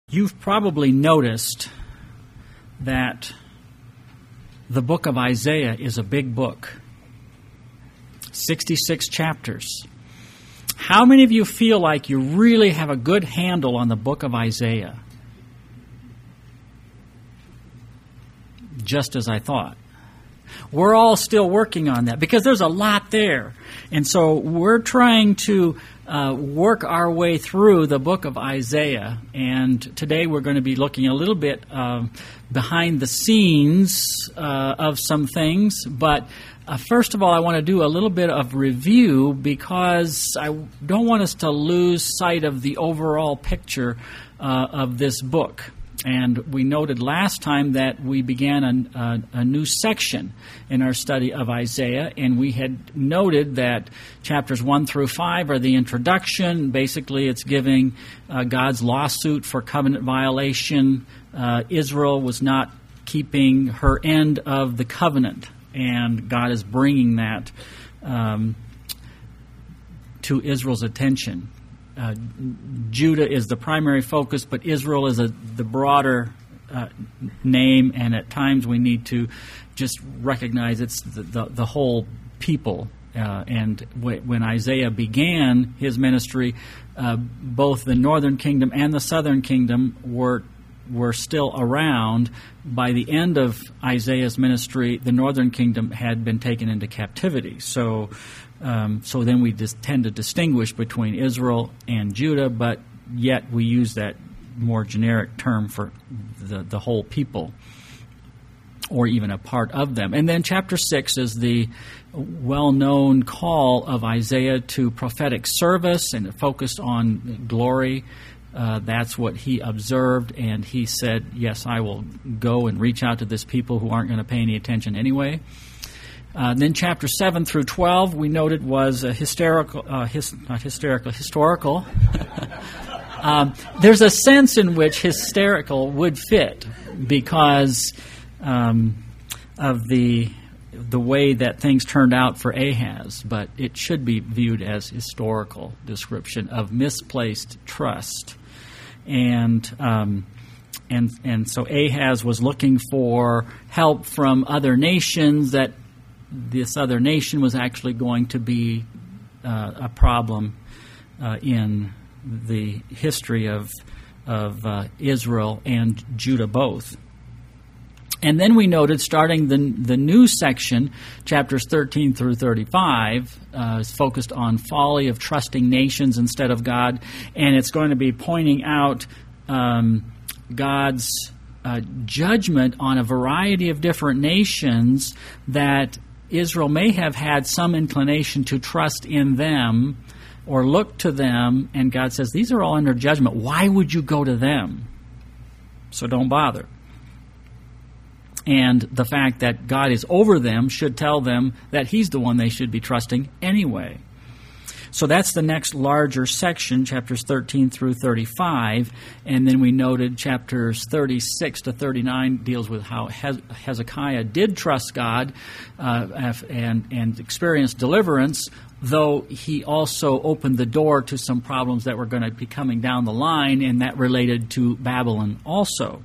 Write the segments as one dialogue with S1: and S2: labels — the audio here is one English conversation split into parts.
S1: You've probably noticed that the book of Isaiah is a big book, 66 chapters. How many of you feel like you really have a good handle on the book of Isaiah? Just as I thought. We're all still working on that because there's a lot there. And so we're trying to work our way through the book of Isaiah. And today we're going to be looking a little bit behind the scenes of some things. But first of all, I want to do a little bit of review because I don't want us to lose sight of the overall picture of this book. And we noted last time that we began a new section in our study of Isaiah, and we had noted that chapters 1 through 5 are the introduction. Basically, it's giving God's lawsuit for covenant violation. Israel was not keeping her end of the covenant, and God is bringing that to Israel's attention. Judah is the primary focus, but Israel is the broader name, and at times we need to just recognize it's the whole people. And when Isaiah began his ministry, both the northern kingdom and the southern kingdom were still around. By the end of Isaiah's ministry, the northern kingdom had been taken into captivity. So then we just tend to distinguish between Israel and Judah, but yet we use that more generic term for the whole people, or even a part of them. And then chapter 6 is the well-known call of Isaiah to prophetic service, and it focused on glory. That's what he observed, and he said, yes, I will go and reach out to this people who aren't going to pay any attention anyway. Then chapter 7 through 12 we noted was historical. There's a sense in which hysterical would fit because of the way that things turned out for Ahaz, but it should be viewed as historical description of misplaced trust. And so Ahaz was looking for help from other nations, that this other nation was actually going to be a problem in the history of Israel and Judah both. And then we noted, starting the new section, chapters 13 through 35, is focused on folly of trusting nations instead of God, and it's going to be pointing out God's judgment on a variety of different nations that Israel may have had some inclination to trust in them or look to them, and God says, these are all under judgment. Why would you go to them? So don't bother. And the fact that God is over them should tell them that He's the one they should be trusting anyway. So that's the next larger section, chapters 13 through 35. And then we noted chapters 36 to 39 deals with how Hezekiah did trust God and experienced deliverance, though he also opened the door to some problems that were going to be coming down the line, and that related to Babylon also.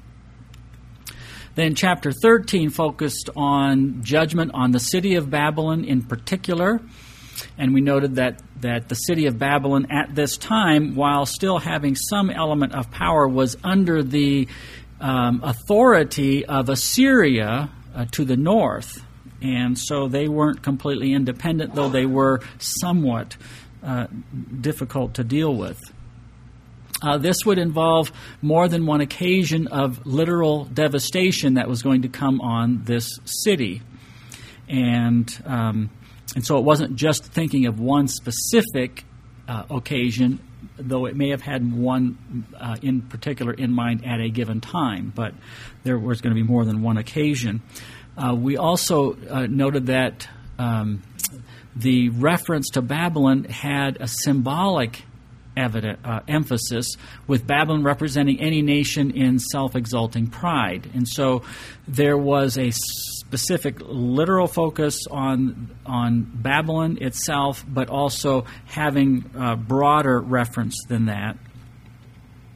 S1: Then chapter 13 focused on judgment on the city of Babylon in particular. And we noted that the city of Babylon at this time, while still having some element of power, was under the authority of Assyria to the north. And so they weren't completely independent, though they were somewhat difficult to deal with. This would involve more than one occasion of literal devastation that was going to come on this city. And so it wasn't just thinking of one specific occasion, though it may have had one in particular in mind at a given time, but there was going to be more than one occasion. We also noted that the reference to Babylon had a symbolic emphasis, with Babylon representing any nation in self-exalting pride. And so there was a specific literal focus on Babylon itself, but also having a broader reference than that.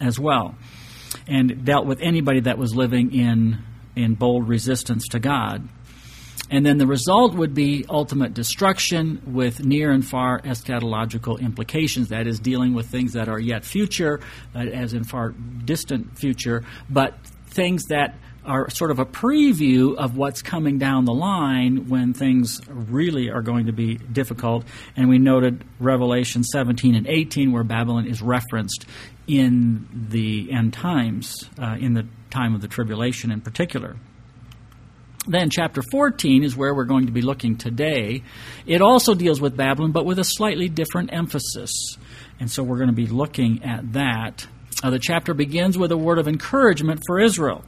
S1: as well, and dealt with anybody that was living in bold resistance to God. And then the result would be ultimate destruction with near and far eschatological implications. That is, dealing with things that are yet future, as in far distant future, but things that are sort of a preview of what's coming down the line when things really are going to be difficult. And we noted Revelation 17 and 18, where Babylon is referenced in the end times, in the time of the tribulation in particular. Then chapter 14 is where we're going to be looking today. It also deals with Babylon, but with a slightly different emphasis. And so we're going to be looking at that. The chapter begins with a word of encouragement for Israel.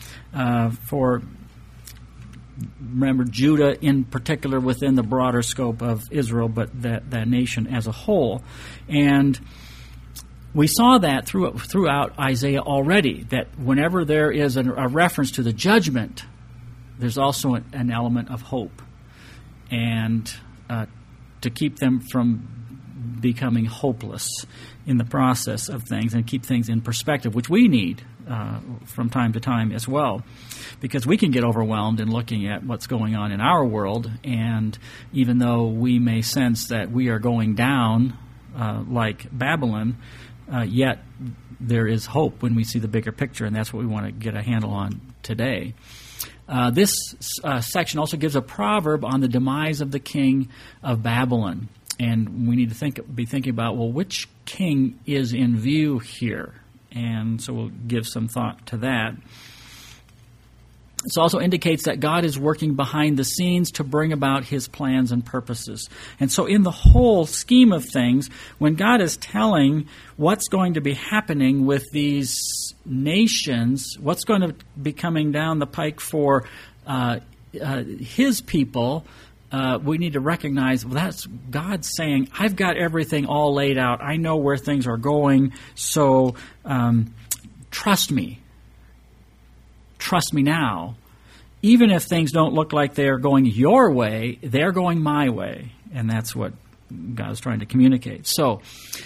S1: Remember, Judah in particular within the broader scope of Israel, but that nation as a whole. And we saw that throughout Isaiah already, that whenever there is a reference to the judgment, there's also an element of hope, and to keep them from becoming hopeless in the process of things and keep things in perspective, which we need from time to time as well, because we can get overwhelmed in looking at what's going on in our world, and even though we may sense that we are going down like Babylon, yet there is hope when we see the bigger picture, and that's what we want to get a handle on today. This section also gives a proverb on the demise of the king of Babylon. And we need to be thinking about, well, which king is in view here? And so we'll give some thought to that. This also indicates that God is working behind the scenes to bring about his plans and purposes. And so in the whole scheme of things, when God is telling what's going to be happening with these nations, what's going to be coming down the pike for his people, we need to recognize, well, that's God saying, I've got everything all laid out. I know where things are going, so trust me. Trust me now. Even if things don't look like they're going your way, they're going my way. And that's what God is trying to communicate. So,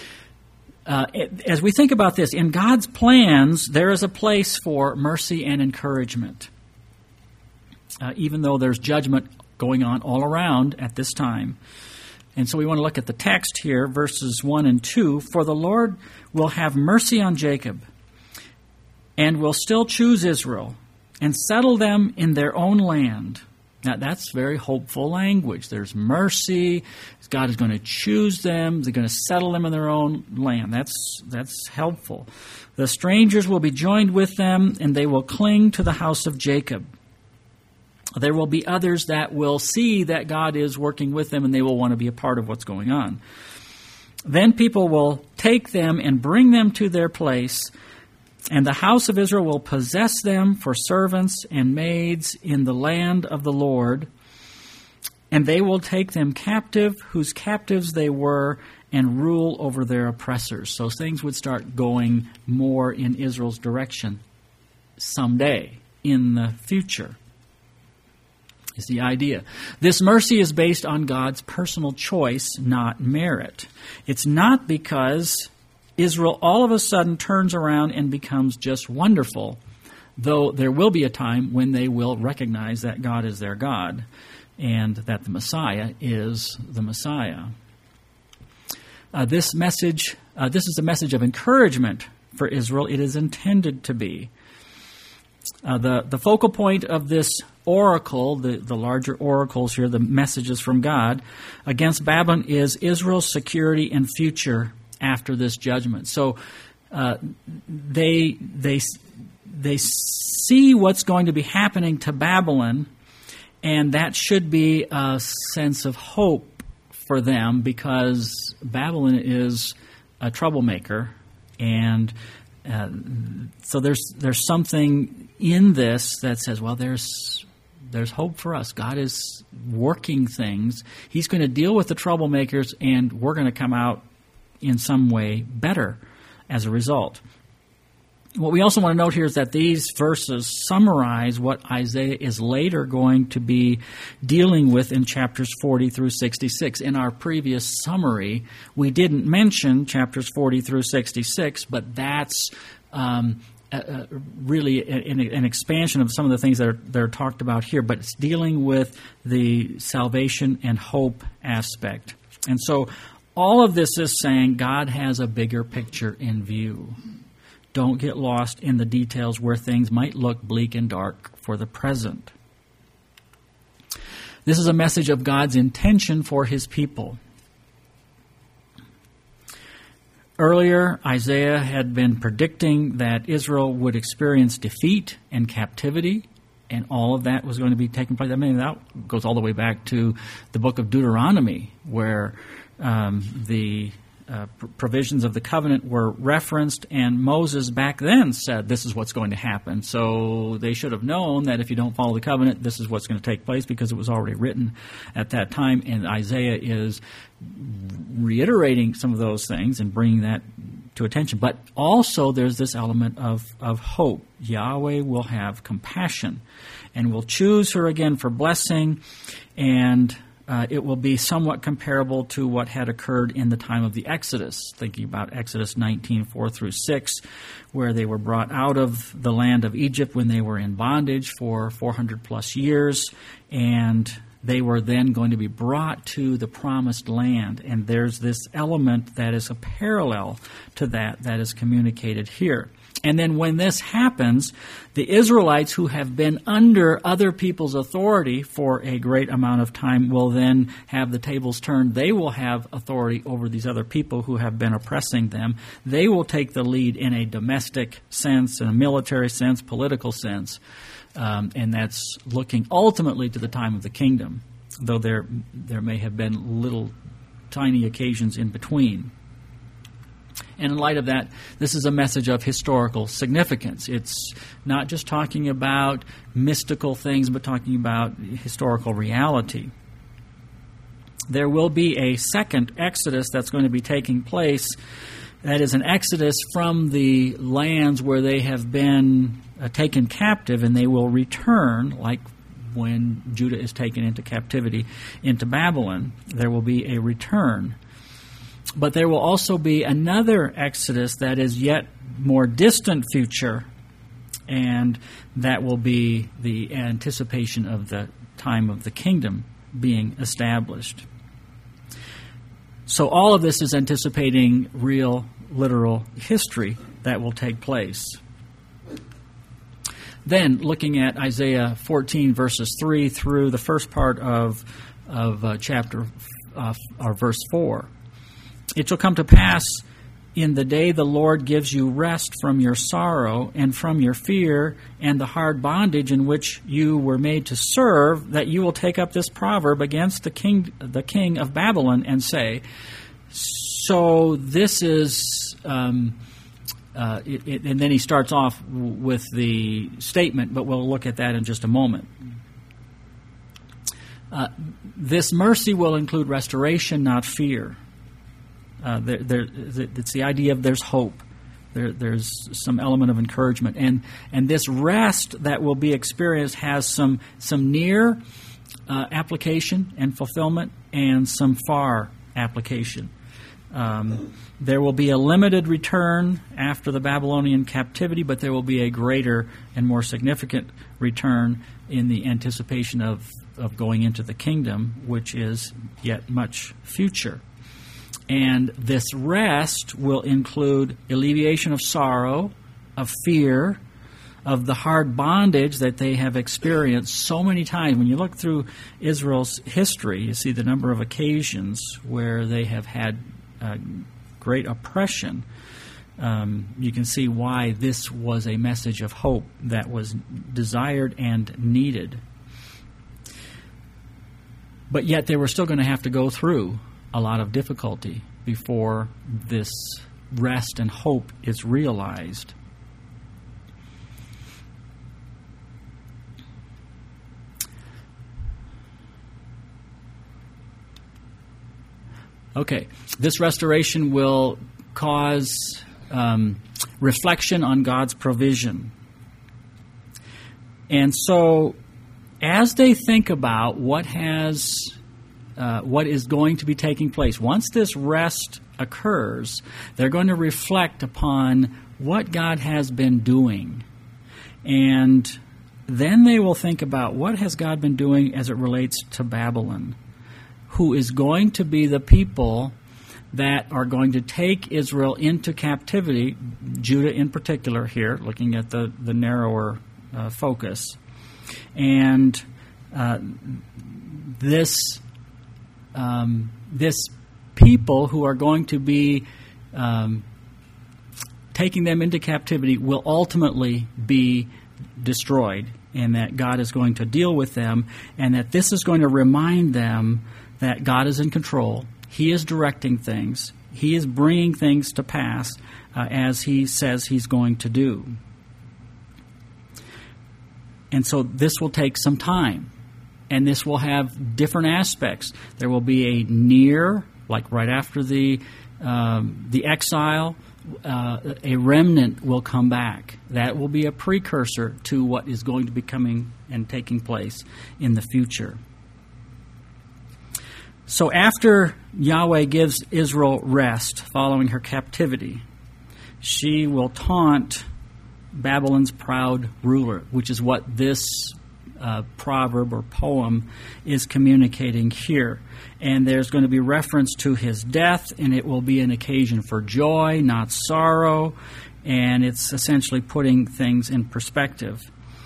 S1: as we think about this, in God's plans, there is a place for mercy and encouragement. Even though there's judgment going on all around at this time. And so we want to look at the text here, verses 1 and 2. For the Lord will have mercy on Jacob, and will still choose Israel, and settle them in their own land. Now, that's very hopeful language. There's mercy. God is going to choose them. They're going to settle them in their own land. That's helpful. The strangers will be joined with them, and they will cling to the house of Jacob. There will be others that will see that God is working with them, and they will want to be a part of what's going on. Then people will take them and bring them to their place, and the house of Israel will possess them for servants and maids in the land of the Lord. And they will take them captive, whose captives they were, and rule over their oppressors. So things would start going more in Israel's direction someday in the future, is the idea. This mercy is based on God's personal choice, not merit. It's not because Israel all of a sudden turns around and becomes just wonderful, though there will be a time when they will recognize that God is their God and that the Messiah is the Messiah. This is a message of encouragement for Israel. It is intended to be. The focal point of this oracle, the larger oracles here, the messages from God against Babylon, is Israel's security and future after this judgment. So they see what's going to be happening to Babylon, and that should be a sense of hope for them, because Babylon is a troublemaker, and so there's something in this that says, well, there's hope for us. God is working things. He's going to deal with the troublemakers, and we're going to come out in some way better as a result. What we also want to note here is that these verses summarize what Isaiah is later going to be dealing with in chapters 40 through 66. In our previous summary, we didn't mention chapters 40 through 66, but that's really an expansion of some of the things that are talked about here, but it's dealing with the salvation and hope aspect. And so all of this is saying God has a bigger picture in view. Don't get lost in the details where things might look bleak and dark for the present. This is a message of God's intention for his people. Earlier, Isaiah had been predicting that Israel would experience defeat and captivity, and all of that was going to be taking place. I mean, that goes all the way back to the book of Deuteronomy, where the provisions of the covenant were referenced, and Moses back then said this is what's going to happen. So they should have known that if you don't follow the covenant, this is what's going to take place, because it was already written at that time. And Isaiah is reiterating some of those things and bringing that to attention. But also there's this element of hope. Yahweh will have compassion and will choose her again for blessing, and it will be somewhat comparable to what had occurred in the time of the Exodus, thinking about Exodus 19, 4 through 6, where they were brought out of the land of Egypt when they were in bondage for 400 plus years, and they were then going to be brought to the promised land. And there's this element that is a parallel to that is communicated here. And then when this happens, the Israelites who have been under other people's authority for a great amount of time will then have the tables turned. They will have authority over these other people who have been oppressing them. They will take the lead in a domestic sense, in a military sense, political sense. And that's looking ultimately to the time of the kingdom, though there may have been little tiny occasions in between. And in light of that, this is a message of historical significance. It's not just talking about mystical things, but talking about historical reality. There will be a second Exodus that's going to be taking place. That is an Exodus from the lands where they have been taken captive, and they will return, like when Judah is taken into captivity into Babylon. There will be a return. But there will also be another Exodus that is yet more distant future, and that will be the anticipation of the time of the kingdom being established. So all of this is anticipating real, literal history that will take place. Then, looking at Isaiah 14, verses 3 through the first part of chapter or verse 4. It shall come to pass in the day the Lord gives you rest from your sorrow and from your fear and the hard bondage in which you were made to serve, that you will take up this proverb against the king of Babylon and say. So this is, and then he starts off with the statement, but we'll look at that in just a moment. This mercy will include restoration, not fear. It's the idea of there's hope. There's some element of encouragement. And this rest that will be experienced has some near application and fulfillment and some far application. There will be a limited return after the Babylonian captivity, but there will be a greater and more significant return in the anticipation of going into the kingdom, which is yet much future. And this rest will include alleviation of sorrow, of fear, of the hard bondage that they have experienced so many times. When you look through Israel's history, you see the number of occasions where they have had great oppression. You can see why this was a message of hope that was desired and needed. But yet they were still going to have to go through a lot of difficulty before this rest and hope is realized. Okay, this restoration will cause reflection on God's provision. And so, as they think about what is going to be taking place, once this rest occurs, they're going to reflect upon what God has been doing. And then they will think about what has God been doing as it relates to Babylon, who is going to be the people that are going to take Israel into captivity, Judah in particular here, looking at the narrower focus. And this people who are going to be taking them into captivity will ultimately be destroyed, and that God is going to deal with them, and that this is going to remind them that God is in control. He is directing things. He is bringing things to pass as He says He's going to do. And so this will take some time, and this will have different aspects. There will be a near, like right after the exile, a remnant will come back. That will be a precursor to what is going to be coming and taking place in the future. So after Yahweh gives Israel rest following her captivity, she will taunt Babylon's proud ruler, which is what this proverb or poem is communicating here. And there's going to be reference to his death, and it will be an occasion for joy, not sorrow, and it's essentially putting things in perspective.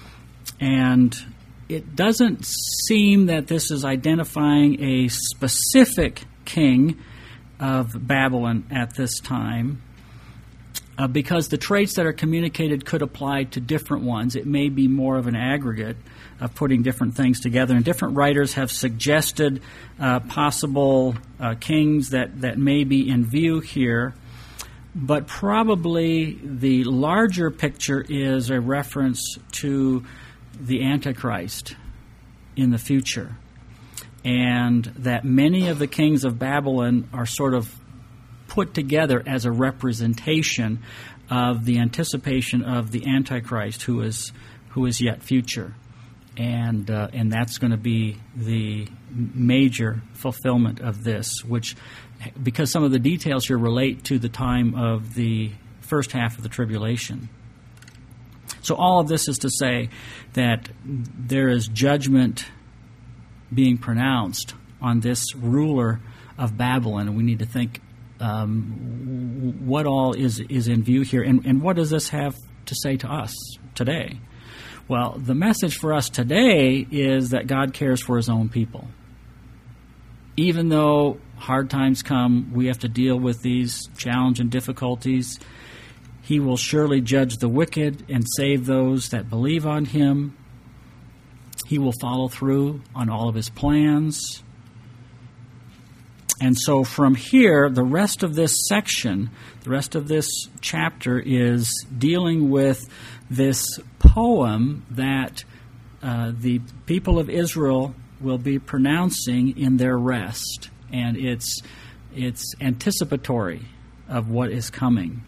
S1: And it doesn't seem that this is identifying a specific king of Babylon at this time, because the traits that are communicated could apply to different ones. It may be more of an aggregate of putting different things together. And different writers have suggested possible kings that may be in view here. But probably the larger picture is a reference to the Antichrist in the future. And that many of the kings of Babylon are sort of put together as a representation of the anticipation of the Antichrist who is yet future. And that's going to be the major fulfillment of this, which, because some of the details here relate to the time of the first half of the tribulation. So all of this is to say that there is judgment being pronounced on this ruler of Babylon, and we need to think what all is in view here, and what does this have to say to us today? Well, the message for us today is that God cares for His own people. Even though hard times come, we have to deal with these challenges and difficulties, He will surely judge the wicked and save those that believe on Him. He will follow through on all of His plans. And so from here, the rest of this section, the rest of this chapter is dealing with this poem that the people of Israel will be pronouncing in their rest. And it's anticipatory of what is coming.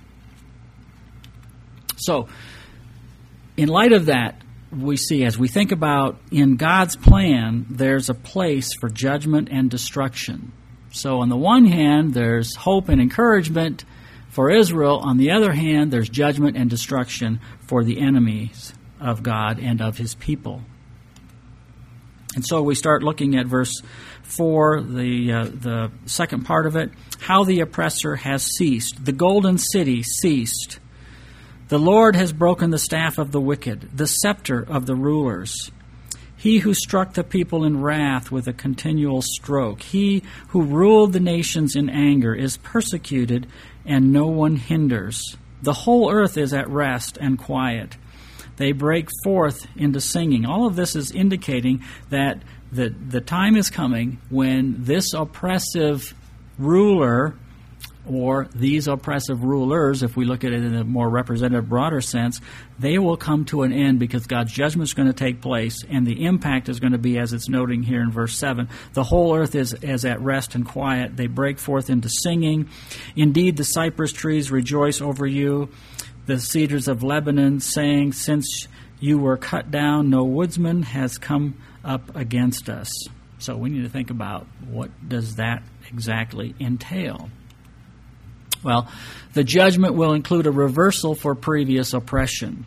S1: So, in light of that, we see, as we think about in God's plan, there's a place for judgment and destruction. So on the one hand, there's hope and encouragement for Israel. On the other hand, there's judgment and destruction for the enemies of God and of His people. And so we start looking at verse 4, the second part of it. How the oppressor has ceased. The golden city ceased. The Lord has broken the staff of the wicked, the scepter of the rulers. He who struck the people in wrath with a continual stroke, he who ruled the nations in anger, is persecuted, and no one hinders. The whole earth is at rest and quiet. They break forth into singing. All of this is indicating that the time is coming when this oppressive ruler, or these oppressive rulers, if we look at it in a more representative, broader sense, they will come to an end because God's judgment is going to take place, and the impact is going to be, as it's noting here in verse 7, the whole earth is at rest and quiet. They break forth into singing. Indeed, the cypress trees rejoice over you. the cedars of Lebanon, saying, since you were cut down, no woodsman has come up against us. So we need to think about, what does that exactly entail? Well, the judgment will include a reversal for previous oppression.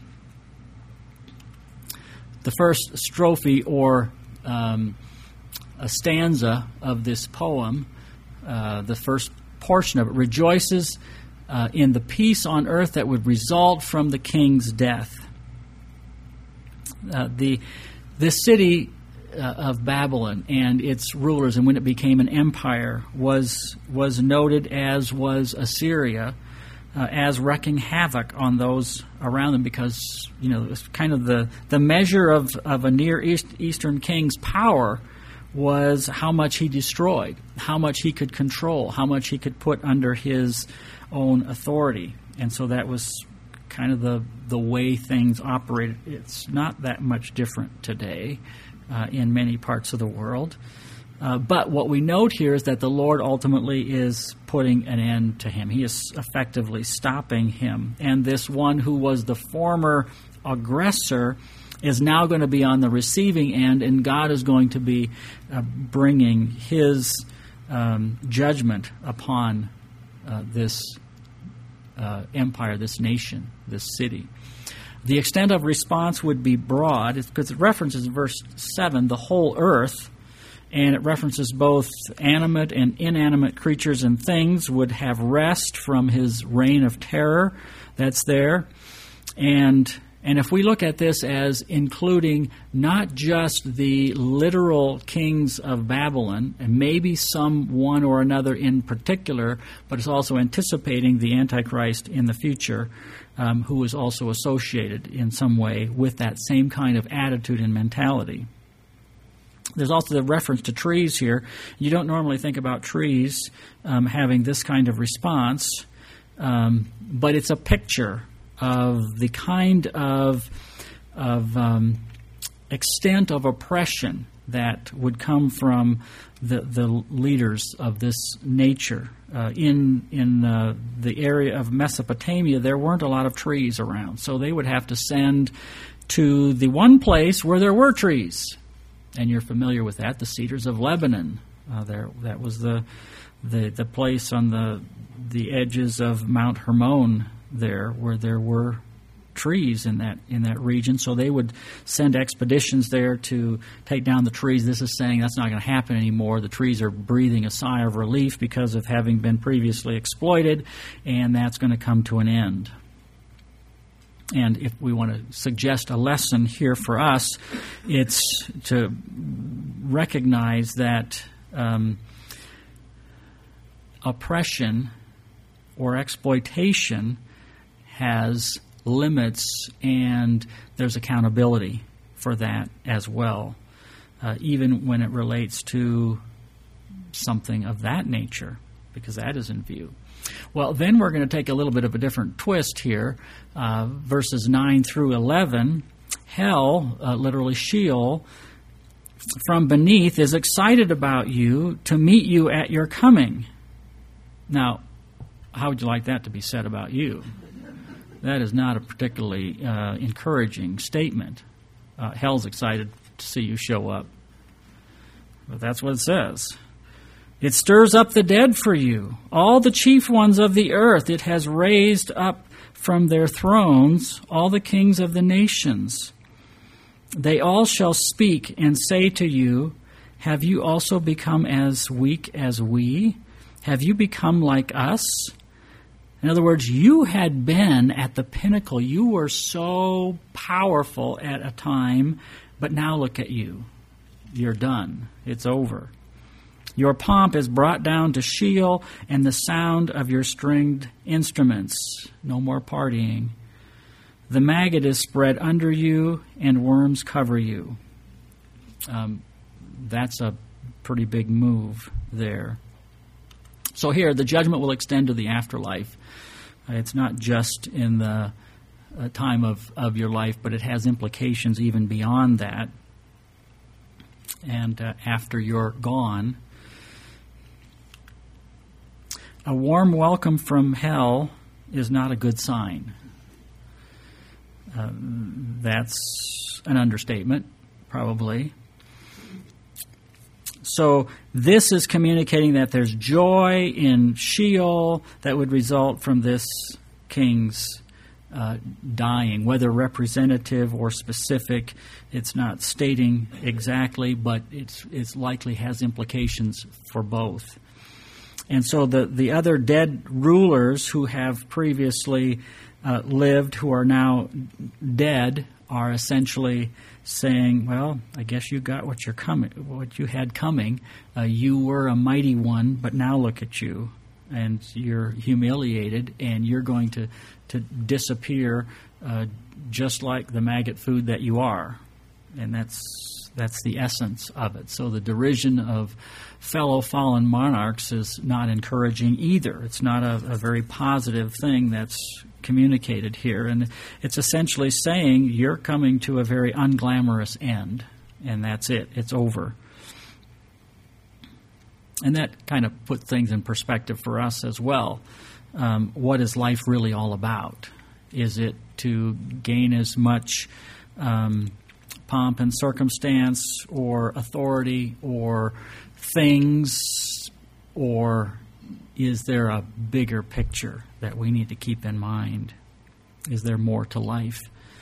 S1: The first strophe, or a stanza of this poem, the first portion of it, rejoices in the peace on earth that would result from the king's death. This city of Babylon and its rulers, and when it became an empire, was noted, as was Assyria, as wreaking havoc on those around them, because it's kind of the measure of a Near Eastern king's power was how much he destroyed, how much he could control, how much he could put under his own authority. And so that was kind of the way things operated. It's not that much different today in many parts of the world. But what we note here is that the Lord ultimately is putting an end to him. He is effectively stopping him. And this one who was the former aggressor is now going to be on the receiving end, and God is going to be bringing his judgment upon this empire, this nation, this city. The extent of response would be broad, because it references verse 7, the whole earth, and it references both animate and inanimate creatures and things would have rest from his reign of terror that's there. And if we look at this as including not just the literal kings of Babylon, and maybe some one or another in particular, but it's also anticipating the Antichrist in the future, who is also associated in some way with that same kind of attitude and mentality. There's also the reference to trees here. You don't normally think about trees having this kind of response, but it's a picture of the kind of extent of oppression that would come from the leaders of this nature. In the area of Mesopotamia, there weren't a lot of trees around, so they would have to send to the one place where there were trees. And you're familiar with that, the cedars of Lebanon. That was the place on the edges of Mount Hermon there, where there were trees in that region. So they would send expeditions there to take down the trees. This is saying that's not going to happen anymore. The trees are breathing a sigh of relief because of having been previously exploited, and that's going to come to an end. And if we want to suggest a lesson here for us, it's to recognize that oppression or exploitation has limits, and there's accountability for that as well, even when it relates to something of that nature, because that is in view. Well, then we're going to take a little bit of a different twist here. Verses 9 through 11, hell, literally Sheol, from beneath is excited about you to meet you at your coming. Now, how would you like that to be said about you? That is not a particularly encouraging statement. Hell's excited to see you show up. But that's what it says. It stirs up the dead for you, all the chief ones of the earth. It has raised up from their thrones all the kings of the nations. They all shall speak and say to you, have you also become as weak as we? Have you become like us? In other words, you had been at the pinnacle. You were so powerful at a time, but now look at you. You're done. It's over. Your pomp is brought down to Sheol, and the sound of your stringed instruments. No more partying. The maggot is spread under you, and worms cover you. That's a pretty big move there. So here, the judgment will extend to the afterlife. It's not just in the time of your life, but it has implications even beyond that. And after you're gone, a warm welcome from hell is not a good sign. That's an understatement, probably. So this is communicating that there's joy in Sheol that would result from this king's dying, whether representative or specific. It's not stating exactly, but it's likely has implications for both. And so the other dead rulers who have previously lived, who are now dead, are essentially saying, well, I guess you got what you had coming. You were a mighty one, but now look at you. And you're humiliated, and you're going to disappear just like the maggot food that you are. And that's the essence of it. So the derision of fellow fallen monarchs is not encouraging either. It's not a very positive thing that's communicated here. And it's essentially saying you're coming to a very unglamorous end, and that's it. It's over. And that kind of put things in perspective for us as well. What is life really all about? Is it to gain as much pomp and circumstance or authority or things, or is there a bigger picture that we need to keep in mind? Is there more to life?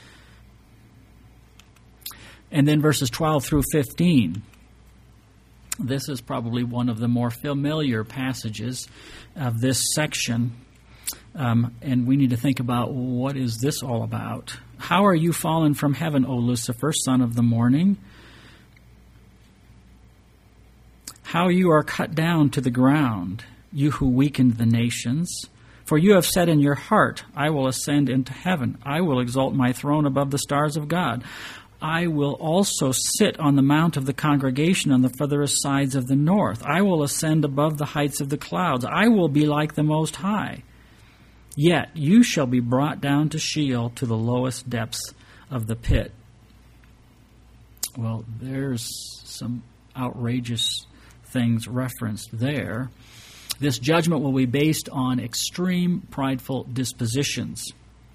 S1: And then verses 12 through 15. This is probably one of the more familiar passages of this section. And we need to think about, what is this all about? How are you fallen from heaven, O Lucifer, son of the morning? How you are cut down to the ground, you who weakened the nations. For you have said in your heart, I will ascend into heaven. I will exalt my throne above the stars of God. I will also sit on the mount of the congregation on the furthest sides of the north. I will ascend above the heights of the clouds. I will be like the Most High. Yet you shall be brought down to Sheol, to the lowest depths of the pit. Well, there's some outrageous things referenced there. This judgment will be based on extreme prideful dispositions.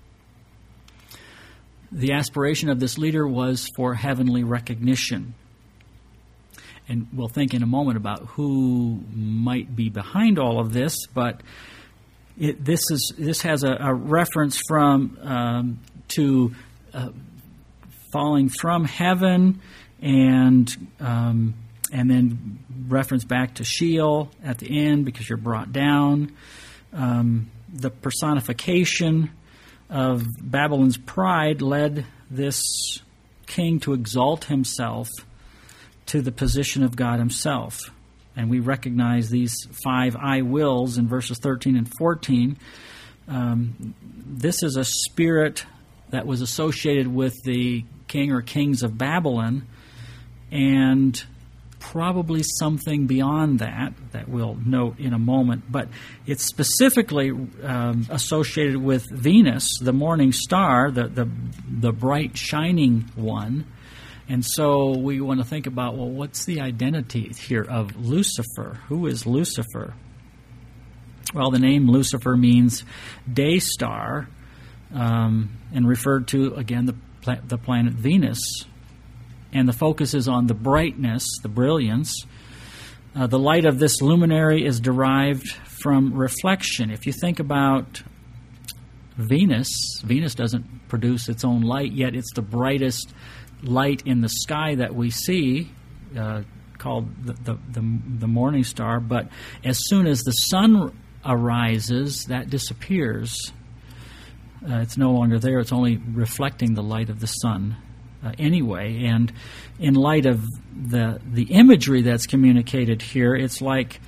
S1: The aspiration of this leader was for heavenly recognition. And we'll think in a moment about who might be behind all of this, but this has a reference to falling from heaven, and then reference back to Sheol at the end because you're brought down. The personification of Babylon's pride led this king to exalt himself to the position of God himself. And we recognize these 5 I wills in verses 13 and 14. This is a spirit that was associated with the king or kings of Babylon, and probably something beyond that we'll note in a moment. But it's specifically associated with Venus, the morning star, the bright shining one. And so we want to think about, well, what's the identity here of Lucifer? Who is Lucifer? Well, the name Lucifer means day star, and referred to, again, the planet Venus. And the focus is on the brightness, the brilliance. The light of this luminary is derived from reflection. If you think about Venus doesn't produce its own light, yet it's the brightest light in the sky that we see, called the morning star. But as soon as the sun arises, that disappears. It's no longer there. It's only reflecting the light of the sun anyway. And in light of the imagery that's communicated here, it's like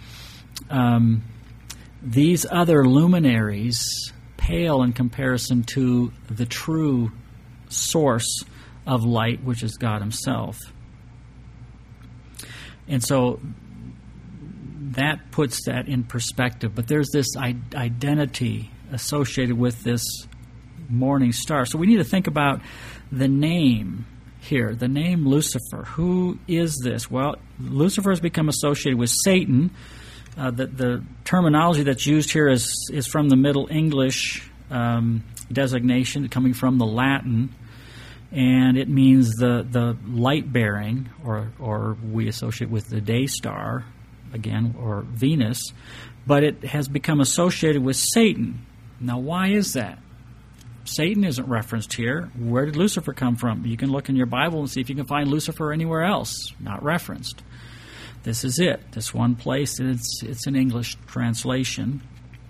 S1: these other luminaries pale in comparison to the true source of light, which is God himself. And so that puts that in perspective. But there's this identity associated with this morning star. So we need to think about the name here, the name Lucifer. Who is this? Well, Lucifer has become associated with Satan. The terminology that's used here is from the Middle English designation, coming from the Latin. and it means the light-bearing, or we associate with the day star, again, or Venus, but it has become associated with Satan. Now, why is that? Satan isn't referenced here. Where did Lucifer come from? You can look in your Bible and see if you can find Lucifer anywhere else, not referenced. This is it. This one place, and it's an English translation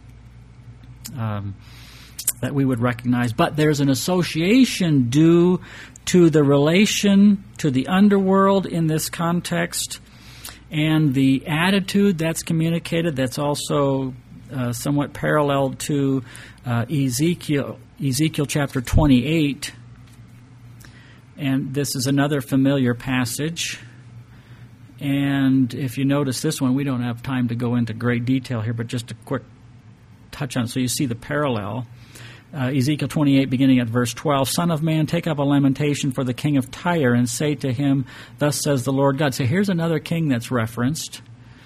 S1: that we would recognize. But there's an association due to the relation to the underworld in this context, and the attitude that's communicated that's also somewhat parallel to Ezekiel chapter 28. And this is another familiar passage. And if you notice this one, we don't have time to go into great detail here, but just a quick touch on it so you see the parallel. Ezekiel 28, beginning at verse 12, Son of man, take up a lamentation for the king of Tyre, and say to him, Thus says the Lord God. So here's another king that's referenced.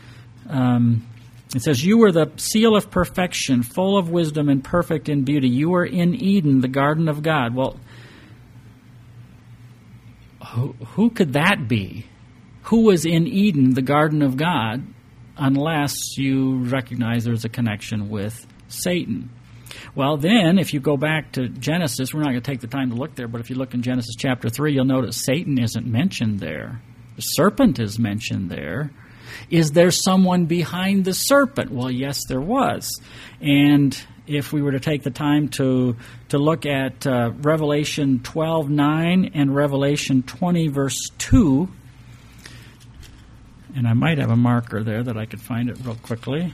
S1: It says, You were the seal of perfection, full of wisdom and perfect in beauty. You were in Eden, the garden of God. Well, who could that be? Who was in Eden, the garden of God, unless you recognize there's a connection with Satan? Well, then, if you go back to Genesis, we're not going to take the time to look there, but if you look in Genesis chapter 3, you'll notice Satan isn't mentioned there. The serpent is mentioned there. Is there someone behind the serpent? Well, yes, there was. And if we were to take the time to look at Revelation 12:9 and Revelation 20, verse 2, and I might have a marker there that I could find it real quickly.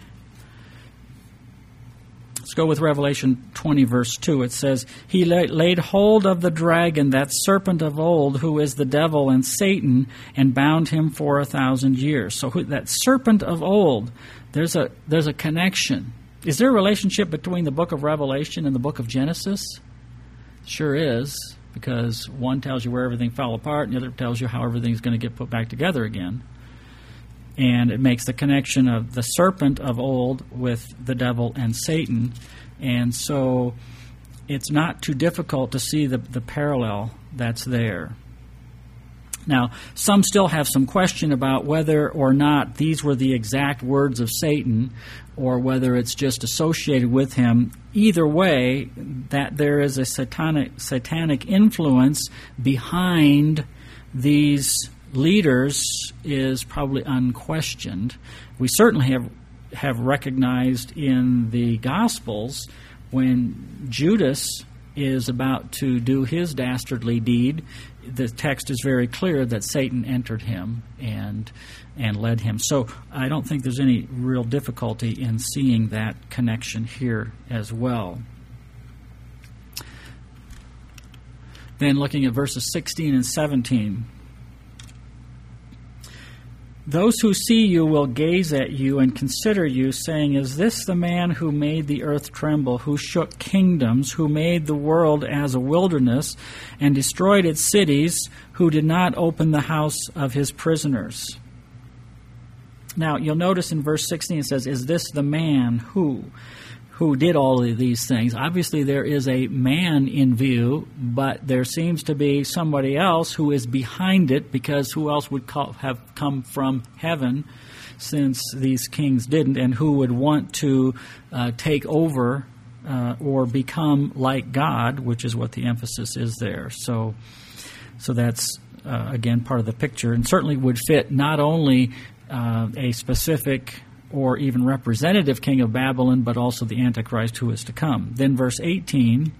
S1: Let's go with Revelation 20, verse 2. It says, He laid hold of the dragon, that serpent of old, who is the devil and Satan, and bound him for 1,000 years. So that serpent of old, there's a connection. Is there a relationship between the book of Revelation and the book of Genesis? Sure is, because one tells you where everything fell apart, and the other tells you how everything's going to get put back together again. And it makes the connection of the serpent of old with the devil and Satan. And so it's not too difficult to see the parallel that's there. Now, some still have some question about whether or not these were the exact words of Satan or whether it's just associated with him. Either way, that there is a satanic influence behind these leaders is probably unquestioned. We certainly have recognized in the Gospels when Judas is about to do his dastardly deed, the text is very clear that Satan entered him and led him. So I don't think there's any real difficulty in seeing that connection here as well. Then looking at verses 16 and 17. Those who see you will gaze at you and consider you, saying, Is this the man who made the earth tremble, who shook kingdoms, who made the world as a wilderness and destroyed its cities, who did not open the house of his prisoners? Now, you'll notice in verse 16 it says, Is this the man who did all of these things? Obviously, there is a man in view, but there seems to be somebody else who is behind it, because who else would have come from heaven since these kings didn't, and who would want to take over or become like God, which is what the emphasis is there. So that's, again, part of the picture, and certainly would fit not only a specific or even representative king of Babylon, but also the Antichrist who is to come. Then verse 18,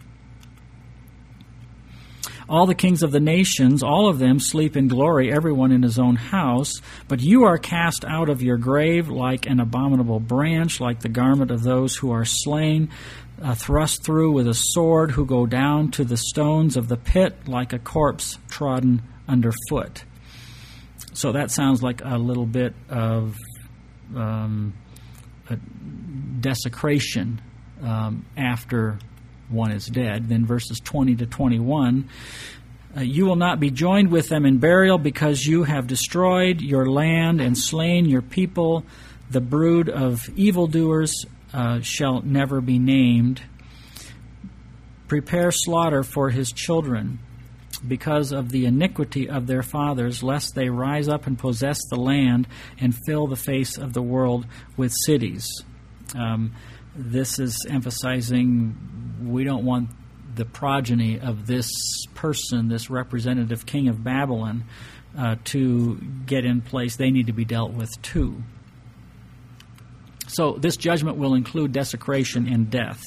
S1: All the kings of the nations, all of them sleep in glory, everyone in his own house, but you are cast out of your grave like an abominable branch, like the garment of those who are slain, thrust through with a sword, who go down to the stones of the pit like a corpse trodden underfoot. So that sounds like a little bit of a desecration after one is dead. Then verses 20 to 21, You will not be joined with them in burial, because you have destroyed your land and slain your people. The brood of evildoers shall never be named. Prepare slaughter for his children. because of the iniquity of their fathers, lest they rise up and possess the land and fill the face of the world with cities. This is emphasizing we don't want the progeny of this person, this representative king of Babylon, to get in place. They need to be dealt with too. So this judgment will include desecration and death.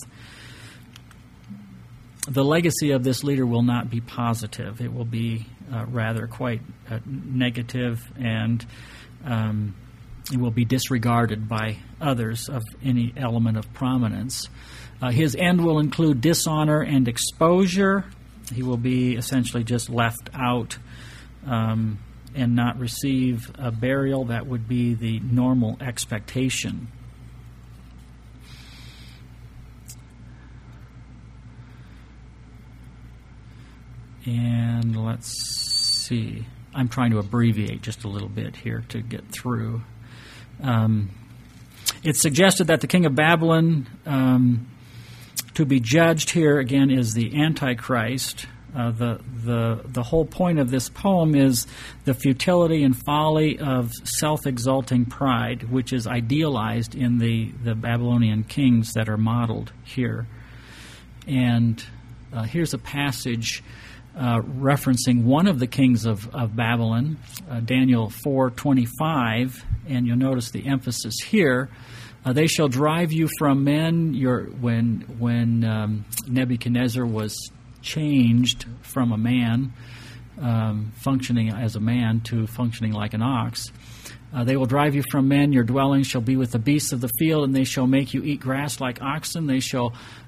S1: The legacy of this leader will not be positive. It will be rather quite negative, and it will be disregarded by others of any element of prominence. His end will include dishonor and exposure. He will be essentially just left out and not receive a burial. That would be the normal expectation. And let's see. I'm trying to abbreviate just a little bit here to get through. It's suggested that the king of Babylon, to be judged here again, is the Antichrist. The whole point of this poem is the futility and folly of self-exalting pride, which is idealized in the Babylonian kings that are modeled here. And here's a passage referencing one of the kings of Babylon, Daniel 4:25, and you'll notice the emphasis here. They shall drive you from men. When Nebuchadnezzar was changed from a man, functioning as a man, to functioning like an ox, they will drive you from men. Your dwelling shall be with the beasts of the field, and they shall make you eat grass like oxen. They shall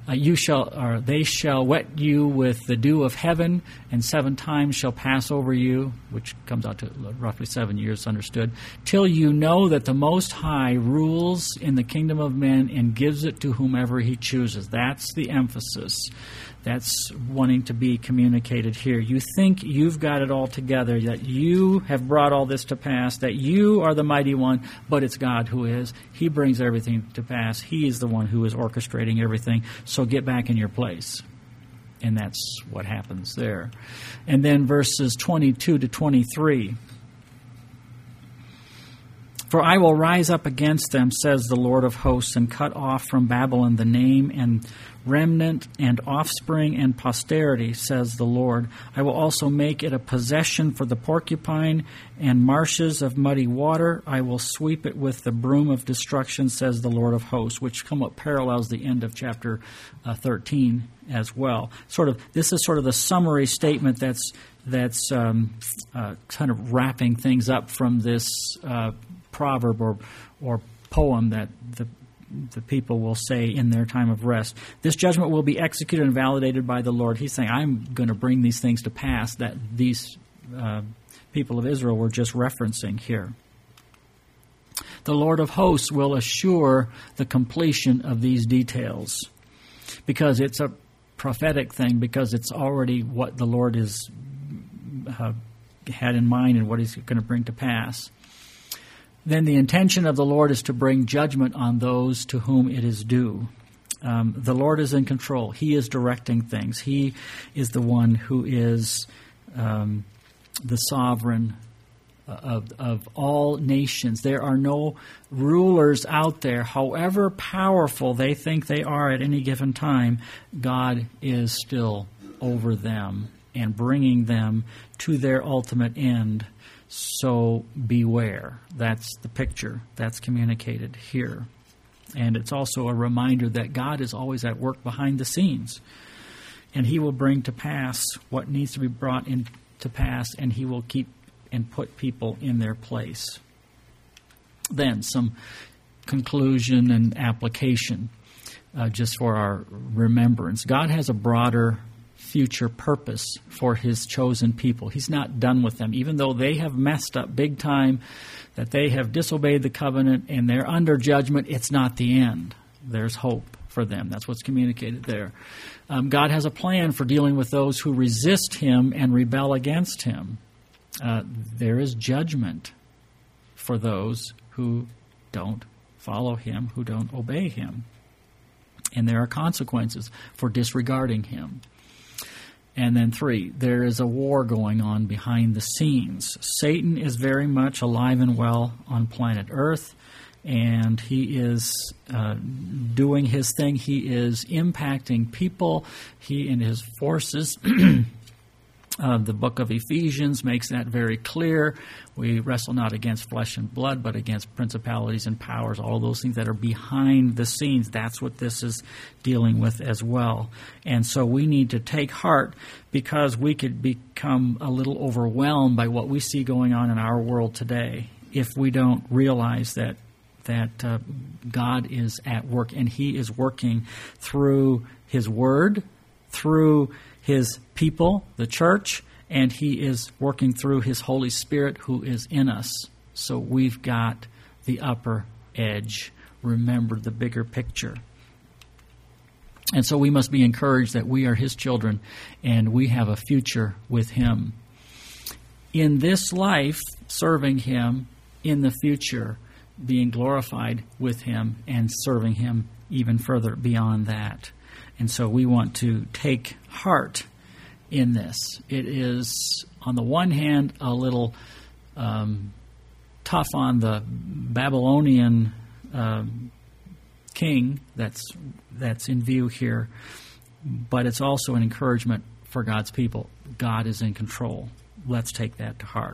S1: wet you with the dew of heaven, and 7 times shall pass over you, which comes out to roughly 7 years, understood, till you know that the Most High rules in the kingdom of men and gives it to whomever He chooses. That's the emphasis. That's wanting to be communicated here. You think you've got it all together, that you have brought all this to pass, that you are the mighty one, but it's God who is. He brings everything to pass. He is the one who is orchestrating everything. So get back in your place. And that's what happens there. And then verses 22 to 23. For I will rise up against them, says the Lord of hosts, and cut off from Babylon the name and remnant and offspring and posterity, says the Lord. I will also make it a possession for the porcupine and marshes of muddy water. I will sweep it with the broom of destruction, says the Lord of hosts, which somewhat parallels the end of chapter 13 as well. This is sort of the summary statement that's kind of wrapping things up from this proverb or poem that the people will say in their time of rest. This judgment will be executed and validated by the Lord. He's saying, I'm going to bring these things to pass that these people of Israel were just referencing here. The Lord of hosts will assure the completion of these details, because it's a prophetic thing, because it's already what the Lord has had in mind and what He's going to bring to pass. Then the intention of the Lord is to bring judgment on those to whom it is due. The Lord is in control. He is directing things. He is the one who is the sovereign of all nations. There are no rulers out there, however powerful they think they are at any given time. God is still over them and bringing them to their ultimate end. So beware. That's the picture that's communicated here. And it's also a reminder that God is always at work behind the scenes. And He will bring to pass what needs to be brought into pass, and He will keep and put people in their place. Then some conclusion and application just for our remembrance. God has a broader future purpose for His chosen people. He's not done with them. Even though they have messed up big time, that they have disobeyed the covenant and they're under judgment, it's not the end. There's hope for them. That's what's communicated there. God has a plan for dealing with those who resist Him and rebel against Him. There is judgment for those who don't follow Him, who don't obey Him. And there are consequences for disregarding Him. And then 3, there is a war going on behind the scenes. Satan is very much alive and well on planet Earth, and he is doing his thing. He is impacting people. He and his forces. The book of Ephesians makes that very clear. We wrestle not against flesh and blood, but against principalities and powers, all those things that are behind the scenes. That's what this is dealing with as well. And so we need to take heart, because we could become a little overwhelmed by what we see going on in our world today if we don't realize that God is at work, and he is working through his word, through his people, the church, and he is working through his Holy Spirit who is in us. So we've got the upper edge. Remember the bigger picture. And so we must be encouraged that we are his children and we have a future with him. In this life, serving him, in the future, being glorified with him and serving him even further beyond that. And so we want to take heart in this. It is, on the one hand, a little tough on the Babylonian king that's in view here, but it's also an encouragement for God's people. God is in control. Let's take that to heart.